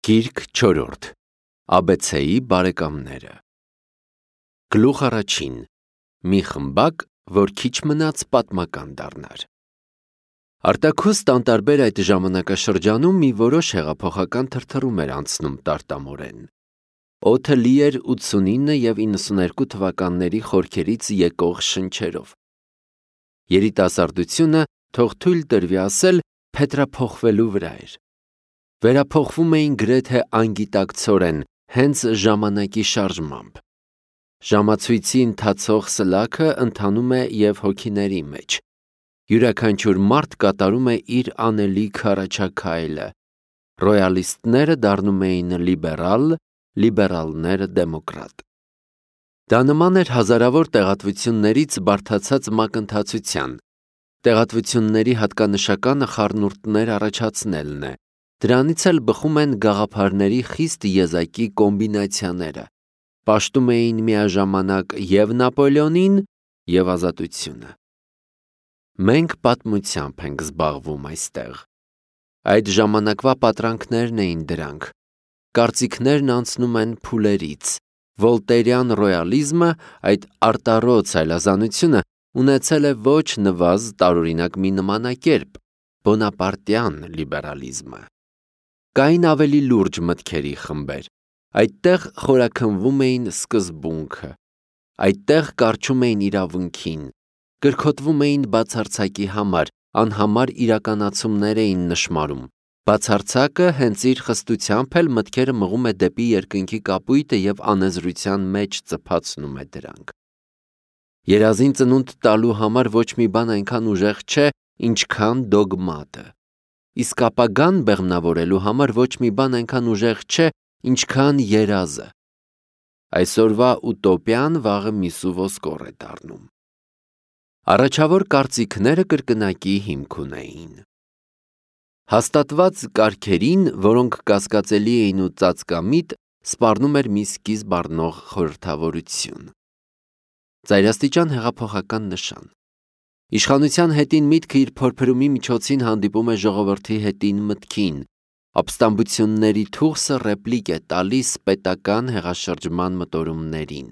Գիրք 4. ABC-ի բարեկամները։ Գլուխ առաջին. մի խմբակ, որ քիչ մնաց պատմական դառնար։ Արտաքուստ անտարբեր այդ ժամանակաշրջանում մի որոշ հեղափոխական թրթռում էր անցնում տարտամորեն։ Օդը լի էր 89 և 92 թվականների խորքերից եկող շնչերով։ Երիտասարդությունը, թող թույլ տրվի ասել, փետրափոխվելու վրա էր։ Վերափոխվում էին գրեթե անգիտակցորեն, հենց ժամանակի շարժմամբ։ Ժամացույցի ընթացող սլաքը ընթանում է և հոգիների մեջ։ Յուրաքանչյուր մարդ կատարում է իր անելիք հառաչաքայլը։ Ռոյալիստները դառնում էին լիբերալ, լիբերալները դեմոկրատ։ Դա նման էր հազարավոր տեղատվություններից բարդացած մակընթացության։ Տեղատվությունների հատկանշականը խառնուրդներ առաջացնելն է։ Դրանից էլ բխում են գաղափարների խիստ եզակի կոմբինացիաները։ Պաշտում էին միաժամանակ և Նապոլեոնին, և ազատությունը։ Մենք պատմությամբ ենք զբաղվում այստեղ։ Այդ ժամանակվա պատրանքներն էին դրանք։ Կարծիքներն անցնում են փուլերից։ Վոլտերյան ռոյալիզմը, այդ արտառոց այլազանությունը, ունեցել է ոչ նվազ տարօրինակ մի նմանակերպ՝ բոնապարտյան լիբերալիզմը։ Կային ավելի լուրջ մտքերի խմբեր։ Այդտեղ խորաքնվում էին սկզբունքը։ Այդտեղ կառչում էին իրավունքին։ Կրքոտվում էին բացարձակի համար, անհամար իրականացումներ էին նշմարում։ Բացարձակը հենց իր խստությամբ էլ մտքերը մղում է դեպի երկնքի կապույտը և անեզրության մեջ ծփացնում է դրանք։ Երազին ծնունդ տալու համար ոչ մի բան այնքան ուժեղ չէ, ինչքան դոգմատը։ Իսկ ապագան բեղմնավորելու համար ոչ մի բան այնքան ուժեղ չէ, ինչքան երազը։ Այսօրվա ուտոպիան վաղը միսու ոսկոր է դառնում։ Առաջավոր կարծիքները կրկնակի հիմք ունեին։ Հաստատված կարգերին, որոնք կասկածելի էին ու ծածկամիտ, սպառնում էր մի սկիզբ առնող խորհրդավորություն։ Ծայրաստիճան հեղափոխական նշան։ Իշխանության հետին միտքը իր փորփրումի միջոցին հանդիպում է ժողովրդի հետին մտքին։ Ապստամբությունների թուղթը ռեպլիկ է տալիս պետական հեղաշրջման մտորումներին։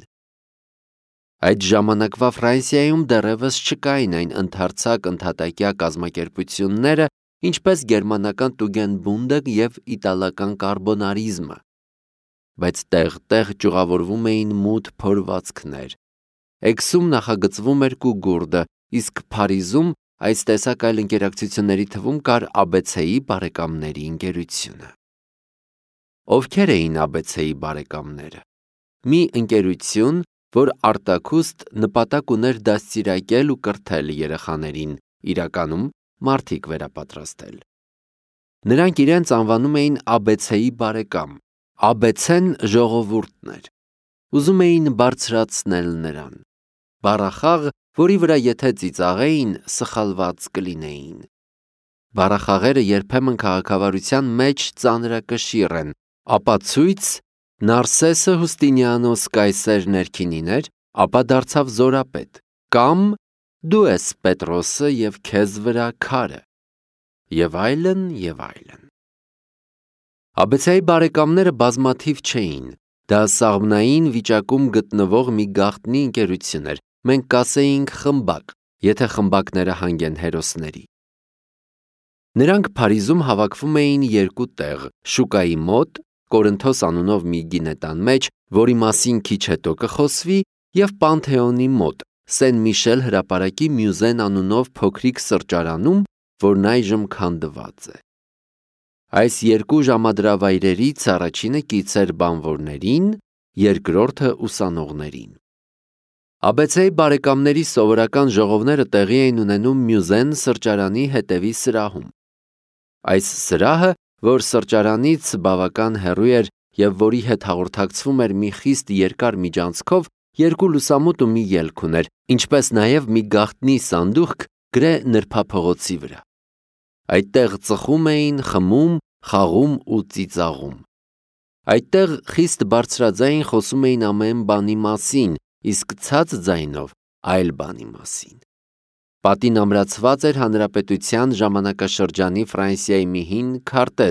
Այդ ժամանակվա Ֆրանսիայում դեռևս չկային այն ընդարձակ ընդհատակյա կազմակերպությունները, ինչպես գերմանական Տուգենբունդը և իտալական կարբոնարիզմը։ Բայց տեղ-տեղ ճյուղավորվում էին մութ փորվածքներ։ Էքսում նախագծվում էր Կուգուրդը, իսկ Փարիզում այս տեսակ այլ ընկերակցությունների թվում կար ABC-ի բարեկամների ընկերությունը։ Ովքեր էին ABC-ի բարեկամները։ Մի ընկերություն, որ արտաքուստ նպատակ ուներ դաստիարակել ու կրթել երեխաներին, իրականում մարդիկ վերապատրաստել։ Նրանք իրենց անվանում էին ABC-ի բարեկամ։ ABC-ն ժողովուրդն էր։ Ուզում էին բարձրացնել նրան։ Բառախաղ, որի վրա եթե ծիծաղեին, սխալված կլինեին։ Բառախաղերը երբեմն քաղաքավարության մեջ ծանրակշիռ են։ Ապացույց Նարսեսը Հուստինիանոս կայսեր ներքինին էր, ապա դարձավ զորապետ, կամ դու ես Պետրոսը և քեզ վրա քարը, և այլն, և այլն։ ABC-ի բարեկամները բազմաթիվ չէին։ Դա սաղմնային վիճակում գտնվող մի գաղտնի ընկերություն էր։ Մենք կասեինք խմբակ, եթե խմբակները հանգեն հերոսների։ Նրանք Փարիզում հավաքվում էին երկու տեղ՝ շուկայի մոտ, Կորինթոս անունով մի գինետան մեջ, որի մասին քիչ հետո կխոսվի, և Պանթեոնի մոտ, Սեն Միշել հրապարակի Մյուզեն անունով փոքրիկ սրճարանում, որն այժմ քանդված է։ Այս երկու ժամադրավայրերից առաջինը կից էր բանվորներին, երկրորդը ուսանողներին։ ABC-ի բարեկամների սովորական ժողովները տեղի էին ունենում Մյուզեն սրճարանի հետևի սրահում։ Այս սրահը, որ սրճարանից բավական հեռու էր և որի հետ հաղորդակցվում էր մի խիստ երկար միջանցքով, երկու լուսամուտ ու մի ելք ուներ, ինչպես նաև մի գաղտնի սանդուղք գրե նրբափողոցի վրա։ Այդտեղ ծխում էին, խմում, խաղում ու ծիծաղում։ Այդտեղ խիստ բարձրաձայն խոսում էին ամեն բանի մասին, իսկ ցած ձայնով այլ բանի մասին։ Պատին ամրացված էր հանրապետության ժամանակաշրջանի Ֆրանսիայի մի հին քարտեզ,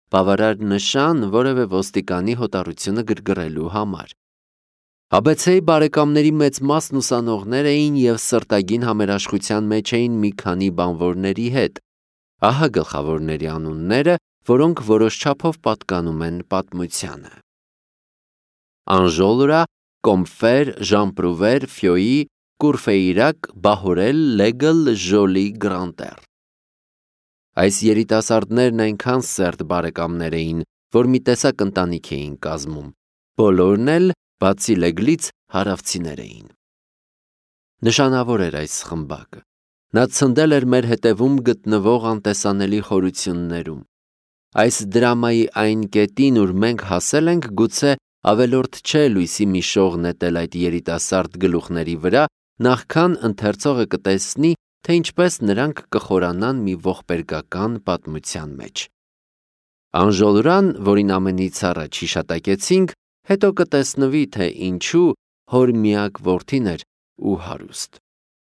բավարար նշան որևէ ոստիկանի հոտառությունը գրգռելու համար։ ABC-ի բարեկամների մեծ մասն ուսանողներ էին և սրտագին համերաշխության մեջ էին մի քանի բանվորների հետ։ Ահա գլխավորների անունները, որոնք որոշ չափով պատկանում են պատմությանը։ Անժոլրա, Կոմֆեր, Ժամպրուվեր, Ֆյոյի, Կուրֆեյրակ, Բահորել, Լեգլ, Ժոլի, Գրանտեր։ Այս երիտասարդներն այնքան սերտ բարեկամներ էին, որ մի տեսակ ընտանիք էին կազմում։ Բոլորն էլ, բացի Լեգլից, հարավցիներ էին։ Նշանավոր էր այս խմբակը։ Նա ցնդել էր մեր հետևում գտնվող անտեսանելի խորություններում։ Այս դրամայի այն կետին, ուր մենք հասել ենք, գուցե ավելորդ չէ լույսի մի շող նետել այդ երիտասարդ գլուխների վրա, նախքան ընթերցողը կտեսնի, թե ինչպես նրանք կխորանան մի ողբերգական պատմության մեջ։ Անժոլրան, որին ամենից առաջ հիշատակեցինք, հետո կտեսնվի, թե ինչու հոր միակ որդին էր ու հարուստ։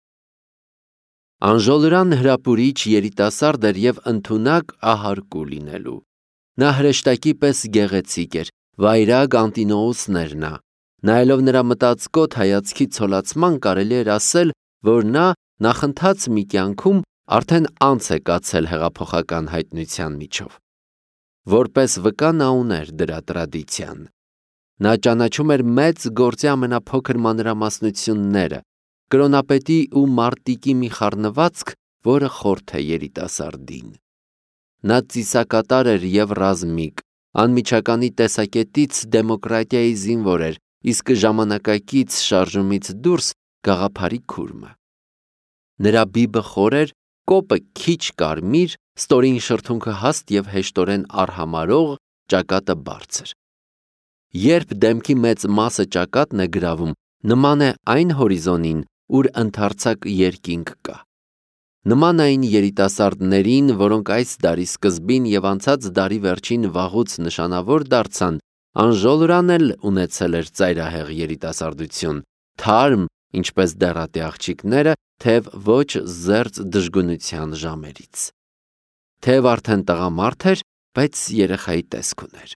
Անժոլրան հրապուրիչ երիտասարդ էր և ընդունակ ահարկու լինելու։ Նա հրեշտակի պես գեղեցիկ էր, վայրագ Անտինոուսն էր նա։ Նայելով նրա մտածկոտ հայացքի ցոլացման կարելի էր ասել, որ նա նախընթաց մի կյանքում արդեն անց է կացել հեղափոխական հայտնության միջով։ Որպես վկա նա ուներ դրա տրադիցիան։ Նա ճանաչում էր մեծ գործի ամենափոքր մանրամասնությունները, կրոնապետի ու մարտիկի մի խառնվածք, որը խորթ է երիտասարդին։ Նա ծիսակատար էր և ռազմիկ, անմիջականի տեսակետից դեմոկրատիայի զինվոր էր, իսկ ժամանակակից շարժումից դուրս գաղափարի քուրմը։ Նրա բիբը խոր էր, կոպը քիչ կարմիր, ստորին շրթունքը հաստ և հեշտորեն արհամարհող, ճակատը բարձր։ Երբ դեմքի մեծ մասը ճակատն է գրավում, նման է այն հորիզոնին, ուր ընդարձակ երկինք կա։ Նման այն երիտասարդներին, որոնք այս դարի սկզբին և անցած դարի վերջին վաղուց նշանավոր դարձան, Անժոլրան էլ ունեցել էր ծայրահեղ երիտասարդություն, թարմ, ինչպես դեռատի աղջիկները, թեև ոչ զերծ դժգունության ժամերից։ Թեև արդեն տղամարդ էր, բայց երեխայի տեսք ուներ։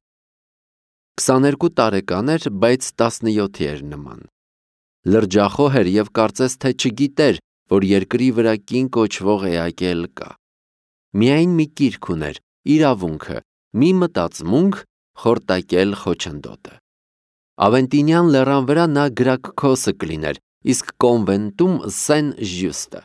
22 տարեկան էր, բայց 17-ի էր նման։ Լրջախոհ էր և կարծես թե չգիտեր, որ երկրի վրա կին կոչվող էակ էլ կա։ Միայն մի կիրք ուներ, իրավունքը, մի մտածմունք խորտակել խոչընդոտը։ Ավենտինյան լեռան վրա նա գրաքքոսը կլիներ, իսկ կոնվենտում Սեն Ժյուստը։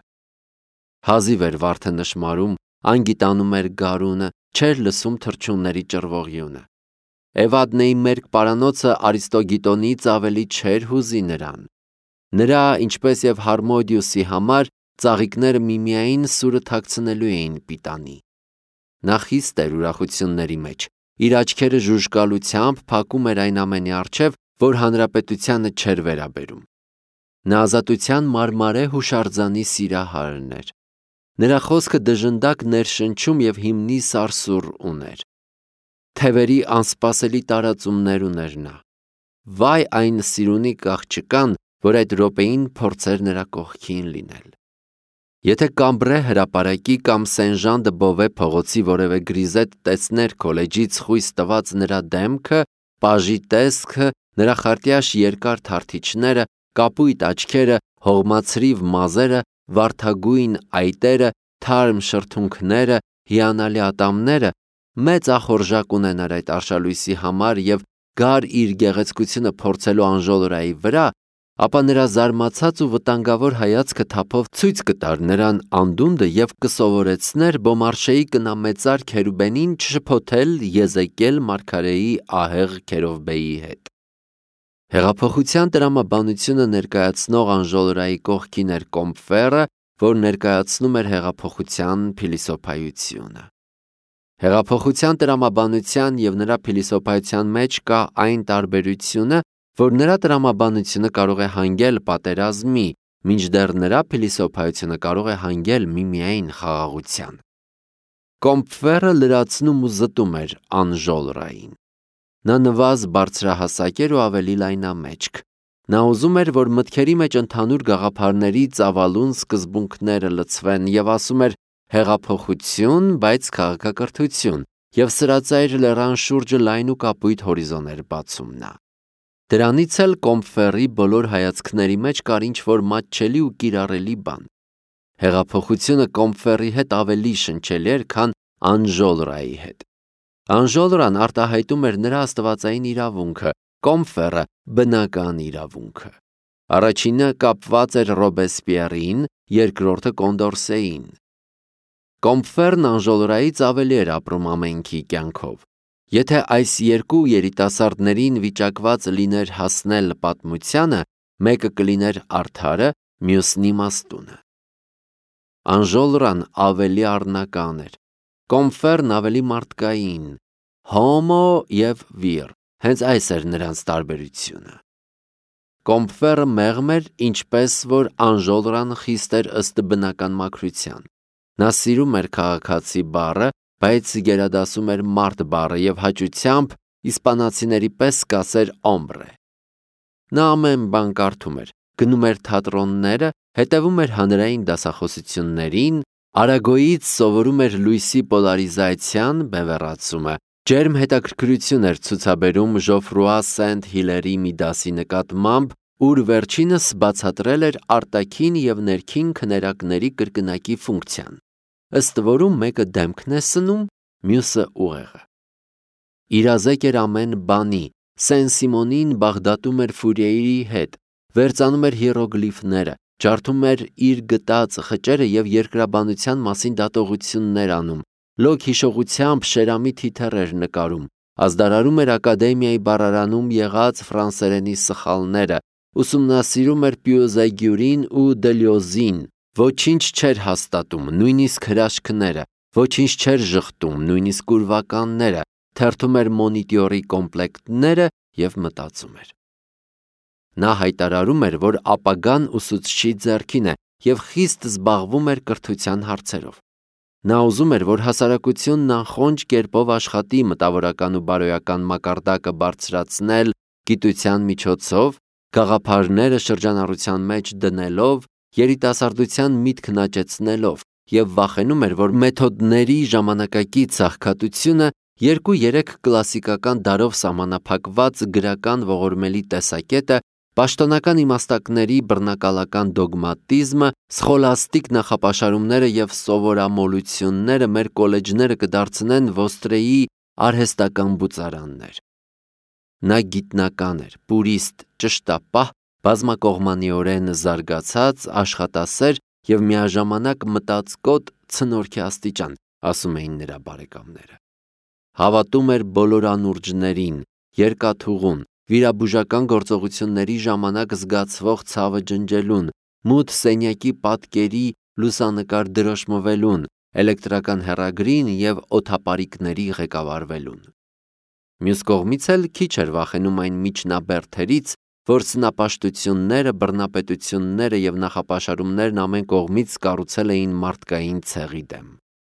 Հազիվ էր վարդը նշմարում, անգիտանում էր գարունը, չէր լսում թռչունների ճռվողյունը։ Էվադնեի մերկ պարանոցը Արիստոգիտոնից ավելի չէր հուզի նրան։ Նրա, ինչպես և Հարմոդիուսի համար, ծաղիկները միմիային սուրը թաքցնելու էին պիտանի։ Նա խիստ էր ուրախությունների մեջ, իր աչքերը ժուժկալությամբ փակում էր այն ամենի առջև, որ հանրապետությանը չէր վերաբերում։ Նա ազատության մարմարե հուշարձանի սիրահարն էր։ Նրա խոսքը դժնդակ ներշնչում և հիմնի սարսուռ ուներ։ Թևերի անսպասելի տարածումներ ուներ նա։ Վայ այն սիրունի աղջկան, որ այդ րոպեին փորձեր նրա կողքին լինել։ Եթե Կամբրե հրապարակի կամ Սեն-Ժան դը Բովե փողոցի որևէ գրիզետ տեսներ քոլեջից խույս տված նրա դեմքը, պաժի տեսքը, նրա խարտյաշ երկար թարթիչները, կապույտ աչքերը, հողմացրիվ մազերը, վարդագույն այտերը, թարմ շրթունքները, հիանալի ատամները, մեծ ախորժակ ունենար այդ արշալույսի համար և գար իր գեղեցկությունը փորձելու Անժոլրայի վրա, ապա նրա զարմացած ու վտանգավոր հայացքը թափով ցույց կտար նրան անդունդը և կսովորեցներ Բոմարշեի կնամեծար Քերուբենին չշփոթել Եզեկիել մարգարեի ահեղ Քերովբեի հետ։ Հեղափոխության տրամաբանությունը ներկայացնող Անժոլրայի կողքին էր Կոմֆերը, որ ներկայացնում էր հեղափոխության փիլիսոփայությունը։ Հեղափոխության տրամաբանության և նրա փիլիսոփայության մեջ կա այն տարբերությունը, որ նրա տրամաբանությունը կարող է հանգել պատերազմի, մինչդեռ նրա փիլիսոփայությունը կարող է հանգել միմիայն խաղաղության։ Կոմֆերը լրացնում ու զտում էր Անժոլրային։ Նա նվազ բարձրահասակ էր ու ավելի լայնամեջք։ Նա ուզում էր, որ մտքերի մեջ ընդհանուր գաղափարների ծավալուն սկզբունքները լցվեն և ասում էր հեղափոխություն, բայց քաղաքակրթություն, և սրածայր լեռան շուրջը լայն ու կապույտ հորիզոն էր բացում նա։ Դրանից էլ Կոմֆերի բոլոր հայացքների մեջ կար ինչ-որ մատչելի ու կիրառելի բան։ Հեղափոխությունը Կոմֆերի հետ ավելի շնչելի էր, քան Անժոլրայի հետ։ Անժոլրան արտահայտում էր նրա աստվածային իրավունքը, Կոմֆերը բնական իրավունքը։ Առաջինը կապված էր Ռոբեսպիերին, երկրորդը Կոնդորսեին։ Կոմֆերն Անժոլրայից ավելի էր ապրում ամենքի կյանքով։ Եթե այս երկու երիտասարդներին վիճակված լիներ հասնել պատմությանը, մեկը կլիներ արդարը, մյուսն իմաստունը։ Անժոլրան ավելի առնական էր, Կոմֆերն ավելի մարդկային, հոմո և վիր, հենց այս էր նրանց տարբերությունը։ Կոմֆերը մեղմ էր, ինչպես որ Անժոլրան խիստ էր ըստ բնական մաքրության։ Նա սիրում էր քաղաքացի բառը, բայց գերադասում էր մարդ բառը և հաճությամբ իսպանացիների պես կասեր օմբրե։ Նա ամեն բան կարդում էր, գնում էր թատրոնները, հետևում էր հանրային դասախոսություններին, Արագոյից սովորում էր լույսի պոլարիզացիան, բևեռացումը, ջերմ հետաքրքրություն էր ցուցաբերում Ժոֆրուա Սենտ Հիլերի Միդասի նկատմամբ, ուր վերջինս բացատրել էր արտաքին և ներքին քներակների կրկնակի ֆունկցիան, ըստ որում մեկը դեմքն է սնում, մյուսը ուղեղը։ Իրազեկ էր ամեն բանի, Սեն-Սիմոնին Բաղդատում էր Ֆուրիեի հետ, վերծանում էր հիերոգլիֆները, ջարդում էր իր գտած խճերը և երկրաբանության մասին դատողություններ անում, լոկ հիշողությամբ շերամի թիթեռ էր նկարում, ազդարարում էր ակադեմիայի բառարանում եղած ֆրանսերենի սխալները, ուսումնասիրում էր Պյուզեգյուրին ու Դելյոզին, ոչինչ չէր հաստատում, նույնիսկ հրաշքները, ոչինչ չէր ժխտում, նույնիսկ ուրվականները, թերթում էր Մոնիտյորի կոմպլեկտները և մտածում էր։ Նա հայտարարում էր, որ ապագան ուսուցչի ձեռքին է և խիստ զբաղվում էր կրթության հարցերով։ Նա ուզում էր, որ հասարակությունն անխոնջ կերպով աշխատի մտավորական ու բարոյական մակարդակը բարձրացնել գիտության միջոցով, գաղափարները շրջանառության մեջ դնելով, երիտասարդության միտքն աճեցնելով և վախենում էր, որ մեթոդների ժամանակակից աղքատությունը 2-3 կլասիկական դարով սահմանափակված գրական ողորմելի տեսակետը, պաշտոնական իմաստակների բռնակալական դոգմատիզմը, սխոլաստիկ նախապաշարումները և սովորամոլությունները մեր կոլեջները կդարձնեն ոստրեի արհեստական բուծարաններ։ Նա գիտնական էր, պուրիստ, ճշտապահ, բազմակողմանիորեն զարգացած, աշխատասեր և միաժամանակ մտածկոտ ցնորքի աստիճան, ասում էին նրա բարեկամները։ Հավատում էր բոլոր անուրջներին, երկաթուղուն, վիրաբուժական գործողությունների ժամանակ զգացվող ցավը ջնջելուն, մութ սենյակի պատկերի լուսանկար դրոշմվելուն, էլեկտրական հեռագրին և օդապարիկների ղեկավարվելուն։ Մյուս կողմից էլ քիչ էր վախենում այն միջնաբերդերից, որ սնապաշտությունները, բռնապետությունները և նախապաշարումներն ամեն կողմից կառուցել էին մարդկային ցեղի դեմ։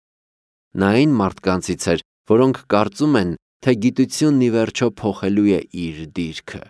Նա այն մարդկանցից էր, որոնք կարծում են, թե գիտությունն ի վերջո փոխելու է իր դիրքը։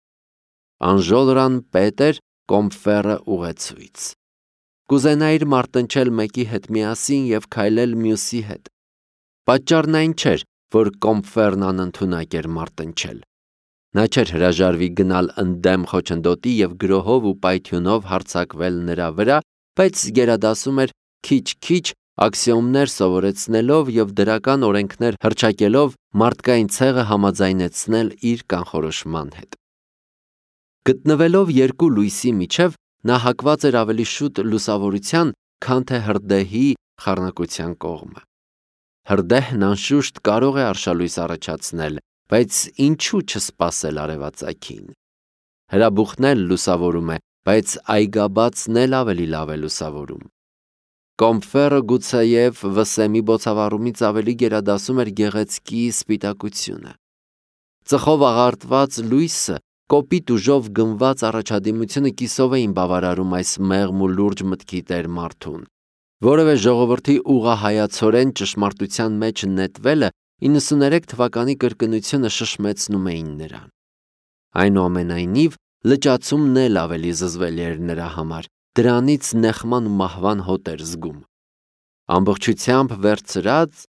Անժոլրան պետ էր, Կոմֆերը ուղեցույց։ Կուզենայիր մարտնչել մեկի հետ միասին և քայլել մյուսի հետ։ Պատճառն այն չէր, որ Կոմֆերն անընդունակ էր մարտնչել։ Նա չէր հրաժարվի գնալ ընդդեմ խոչընդոտի և գրոհով ու պայթյունով հարձակվել նրա վրա, բայց գերադասում էր քիչ-քիչ աքսիոմներ սովորեցնելով և դրական օրենքներ հռչակելով մարդկային ցեղը համաձայնեցնել իր կանխորոշման հետ։ Գտնվելով երկու լույսի միջև, նա հակված էր ավելի շուտ լուսավորության, քան թե հրդեհի խառնակության կողմը։ Հրդեհն անշուշտ կարող է արշալույս առաջացնել, բայց ինչու չսպասել արևածագին։ Հրաբուխն էլ լուսավորում է, բայց այգաբացն էլ ավելի լավ է լուսավորում։ Կոմֆերը գուցեև վսեմի բոցավառումից ավելի գերադասում էր գեղեցկի սպիտակությունը։ Ծխով աղարտված լույսը, կոպիտ ուժով գնված առաջադիմությունը կիսով էին բավարարում այս մեղմ ու լուրջ մտքի տեր մարդուն։ Որևէ ժողովրդի ուղղահայացորեն ճշմարտության մեջ նետվելը 93 թվականի կրկնությունը շշմեցնում էին նրան։ Այնուամենայնիվ, լճացումն էլ ավելի զզվելի էր նրա համար, դրանից նեղման ու մահվան հոտ էր զգում։ Ամբողջությամբ վերցրած,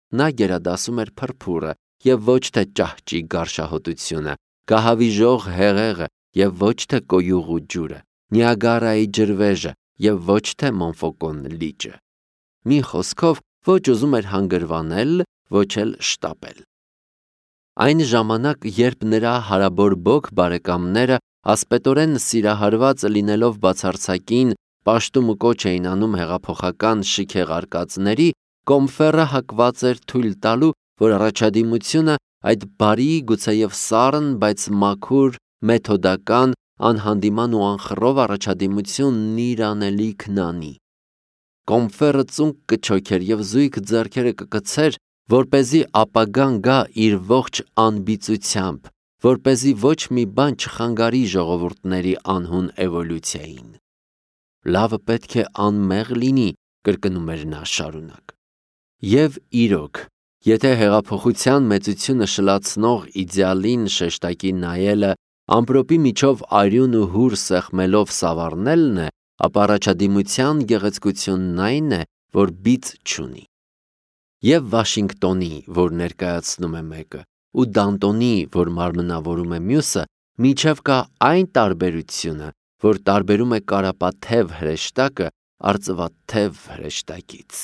նա գերադասում էր փրփուրը եւ ոչ թե ճահճի գարշահոտությունը, կահավիժող հեղեղը եւ ոչ թե կոյուղու ջուրը, Նիագարայի ջրվեժը եւ ոչ թե Մոնֆոկոն լիճը։ Մի խոսքով, ոչ ուզում էր հանգրվանել, ոչ էլ շտապել։ Այն ժամանակ, երբ նրա հարաբորբոք բարեկամները ասպետորեն սիրահարված լինելով բացարձակին պաշտում ու կոչ էին անում հեղափոխական շիքեղ արկածների, Կոմֆերը հակված էր թույլ տալու, որ առաջադիմությունը այդ բարի, գուցեև սառն, բայց մաքուր, մեթոդական, անհանդիման ու անխռով առաջադիմությունն իր անելիքն անի։ Կոմֆերը ծունկ կչոքեր եւ զույգ ձեռքերը կկցեր, որպեսզի ապագան գա իր ողջ անբիծությամբ, որպեսզի ոչ մի բան չխանգարի ժողովուրդների անհուն էվոլյուցիային։ Լավը պետք է անմեղ լինի, կրկնում էր նա շարունակ։ Եվ իրոք, եթե հեղափոխության մեծությունը շլացնող իդեալին շեշտակի նայելը ամպրոպի միջով արյուն ու հուր սեղմելով սավառնելն է, ապա առաջադիմության գեղեցկությունն այն է, որ բիծ չունի։ Եվ Վաշինգտոնի, որ ներկայացնում է մեկը, ու Դանտոնի, որ մարմնավորում է մյուսը, միջև կա այն տարբերությունը, որ տարբերում է կարապաթև հրեշտակը արծվաթև հրեշտակից։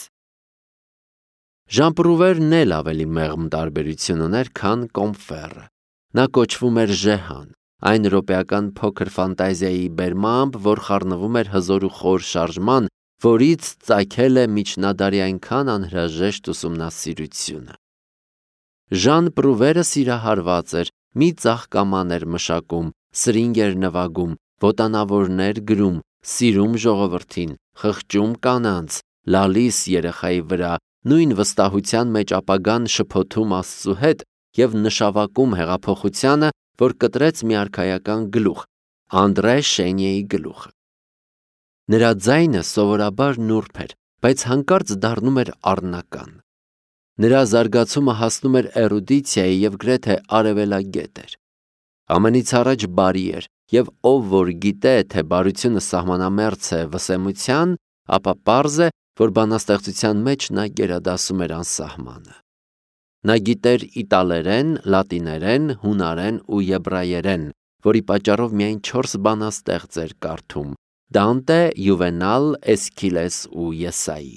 Ժան Պրուվերն էլ ավելի մեղմ տարբերություն ուներ, քան Կոմֆերը։ Նա կոչվում էր Ժեհան, այն րոպեական փոքր ֆանտազիայի բերմամբ, որ խառնվում էր հզոր ու խոր շարժման, որից ծագել է միջնադարի այնքան անհրաժեշտ ուսումնասիրությունը։ Ժան Պրուվերը սիրահարված էր, մի ծաղկաման էր մշակում, սրինգ էր նվագում, ոտանավորներ գրում, սիրում ժողովրդին, խղճում կանանց, լալիս երեխայի վրա, նույն վստահության մեջ ապագան շփոթում Աստծու հետ եւ նշավակում հեղափոխությանը, որ կտրեց մի արքայական գլուխ, Անդրե Շենիեի գլուխը։ Նրա ձայնը սովորաբար նուրբ էր, բայց հանկարծ դառնում էր առնական։ Նրա զարգացումը հասնում էր էրուդիցիայի եւ գրեթե արևելագետ էր։ Ամենից առաջ բարի էր, եւ ով որ գիտե, թե բարությունը սահմանամերձ է վսեմության, ապա պարզ է, որ բանաստեղծության մեջ նա գերադասում էր անսահմանը։ Նա գիտեր իտալերեն, լատիներեն, հունարեն ու եբրայերեն, որի պատճառով միայն 4 բանաստեղծ էր կարդում՝ Դանտե, Յուվենալ, Էսքիլես ու Եսայի։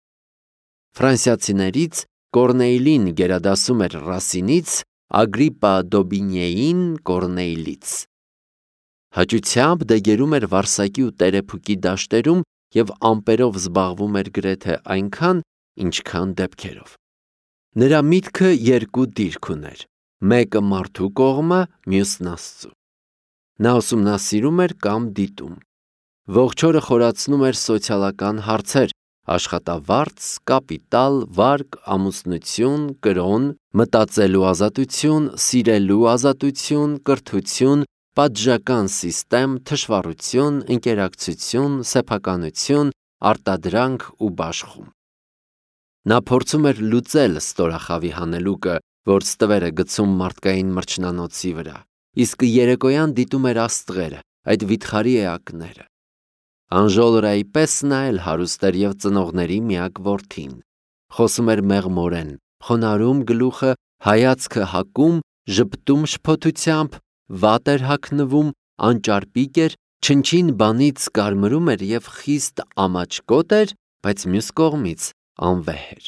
Ֆրանսիացիներից Կորնեյլին գերադասում էր Ռասինից, Ագրիպա Դոբինյեին Կորնեյլից։ Հաճությամբ դեգերում էր Վարսակի ու Տերեփուկի դաշտերում եւ ամպերով զբաղվում էր գրեթե այնքան, ինչքան դեպքերով։ Նրա միտքը երկու դիրք ուներ՝ մեկը մարդու կողմը, մյուսն Աստծու։ Նա ուսումնասիրում էր կամ դիտում։ Ողջ օրը խորացնում էր սոցիալական հարցեր՝ աշխատավարձ, կապիտալ, վարկ, ամուսնություն, կրոն, մտածելու ազատություն, սիրելու ազատություն, կրթություն, պատժական սիստեմ, թշվառություն, ընկերակցություն, սեփականություն, արտադրանք ու բաշխում։ Նա փորձում էր լուծել ստորախավի հանելուկը, որ ստվեր է գցում մարդկային մրջնանոցի վրա, իսկ երեկոյան դիտում էր աստղերը, այդ վիթխարի էակները։ Անժոլրայի պես նա էլ հարուստ էր եւ ծնողների միակ որդին։ Խոսում էր մեղմորեն, խոնարհում գլուխը, հայացքը հակում, ժպտում շփոթությամբ, վատ էր հագնվում, անճարպիկ էր, չնչին բանից կարմրում էր եւ խիստ ամաչկոտ էր, բայց մյուս կողմից անվեհ էր։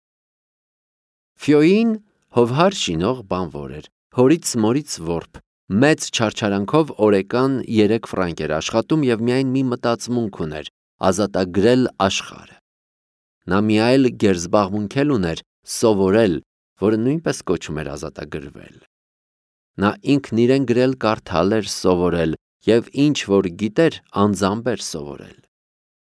Ֆյոին հովհար շինող բանվոր էր, հորից մորից որբ, մեծ չարչարանքով օրեկան 3 ֆրանկ էր աշխատում եւ միայն մի մտածմունք ուներ՝ ազատագրել աշխարհը։ Նա մի այլ գերզբաղմունք էլ ուներ՝ սովորել, որը նույնպես կոչում էր ազատագրվել։ Նա ինքն իրեն գրել կարդալ էր սովորել եւ ինչ որ գիտեր անձամբ էր սովորել։